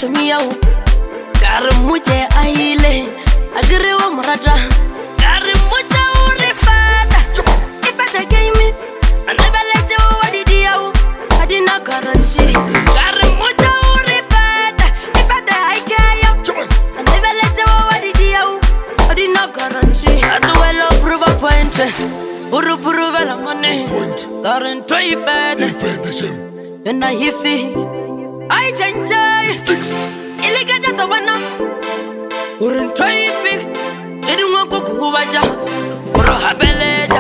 chomia o kare muje aile agre wa murata kare muje o refata ifata game anabeleje wa didia o adina currency kare muje o refata ifata aikaya anabeleje wa didia o adina currency atwelo prova point uru prova la money current try fed and I he fixed I change illegal to one urun try fixed jadi ngoko kuwaja uro habeleja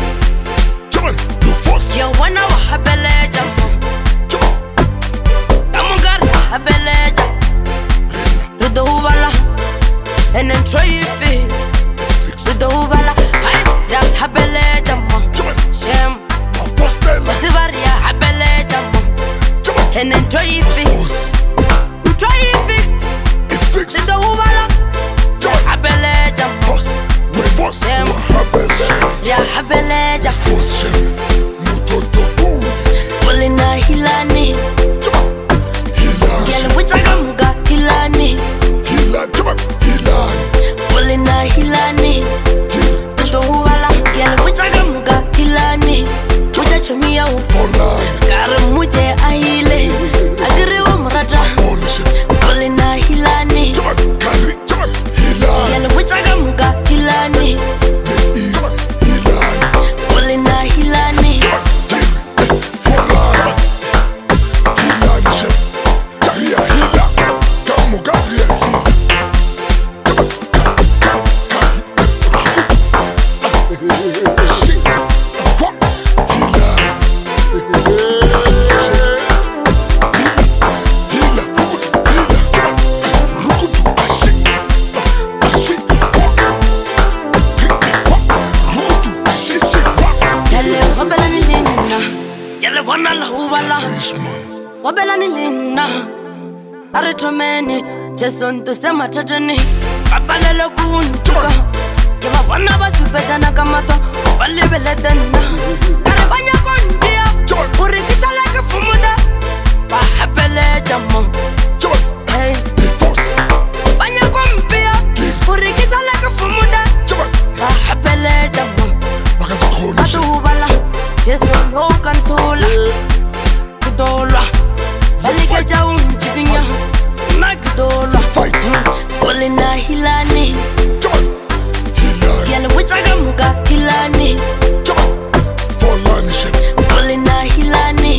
ya wana wa habeleja amungar habeleja do wala and then try fixed do wala I da habeleja mo shem Mativaria habeleja mo and then try fixed it's fixed. The Huvala, Habeleja, Reverse, ya Habeleja, Mutoto Polina Hilani, Yellow Wichagamuga Hilani, Polina Hilani, the Huvala, Yellow Wichagamuga Hilani, Mujachumia for life. Karamuje Aile, Agrewa Murata, Polina Hilani, Yellow Wichagamuga Hilani, Polina Hilani, Wabela nilina Aritomeni Cheson to sema tatani Kabalelo kuntuka Kiva wana basupetana kamato Walibele tena Karibanya kondia Urikisha leke fumuda Wahapele jamo Hey Banya kompia Urikisha leke fumuda Wahapele jamo Atu hubala Cheson ho kantula Kudola Balikeja unjikinya Magdola Polina Hilani Yellow Wichagamuga Hilani Polina Hilani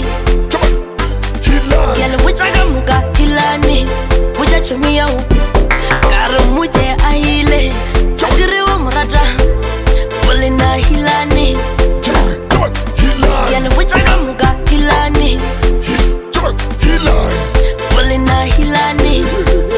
Yellow Wichagamuga Hilani Mujachumia Karamuje Aile Agrewa Murata Polina Hilani Yellow Wichagamuga Hilani Polina Hilani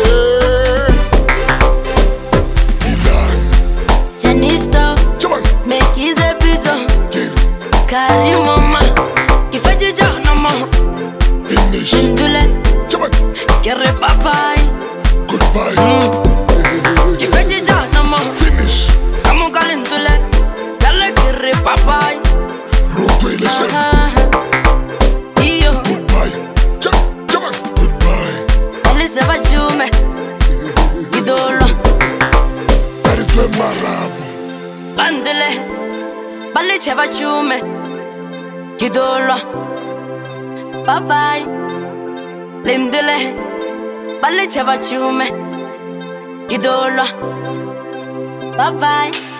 Janisto Make is a bizo Kari mama Kifaji jahanama Indule Kere papai Goodbye. Kifaji jahanama Finish. Kamu kalindule Kale kere papai Iyo Goodbye. Eliseva chume Idolo Aritwe marabu. Bandele Balicheva chume Idolo Bye bye Lindele Balicheva chume Idolo Bye bye